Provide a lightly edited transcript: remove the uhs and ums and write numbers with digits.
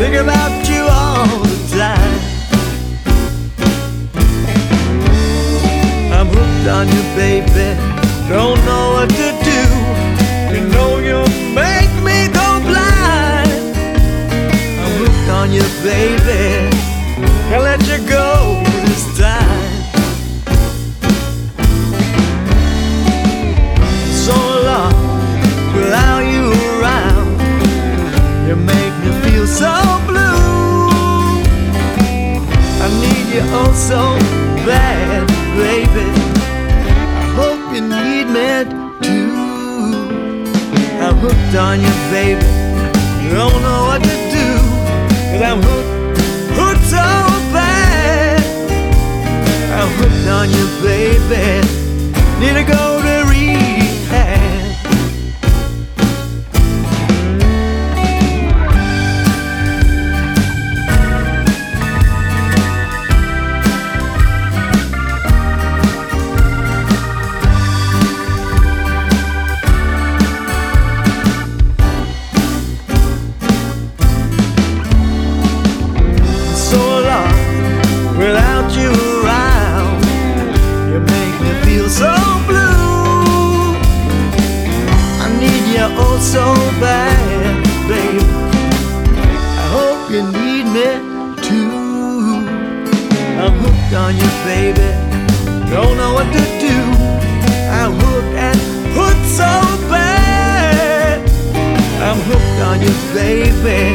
think about you all the time. I'm hooked on you, baby, don't know what to do. You know you make me go blind. I'm hooked on you, baby, can't let you go this time. So long without you around, you make me feel so blue. I need you oh so bad, baby, I hope you need me too. I'm hooked on you, baby, don't know what to do, 'cause I'm hooked so bad. I'm hooked on you, baby, need to go to rehab. Without you around, you make me feel so blue. I need you oh so bad, baby, I hope you need me too. I'm hooked on you, baby, don't know what to do. I'm hooked and hooked so bad. I'm hooked on you, baby,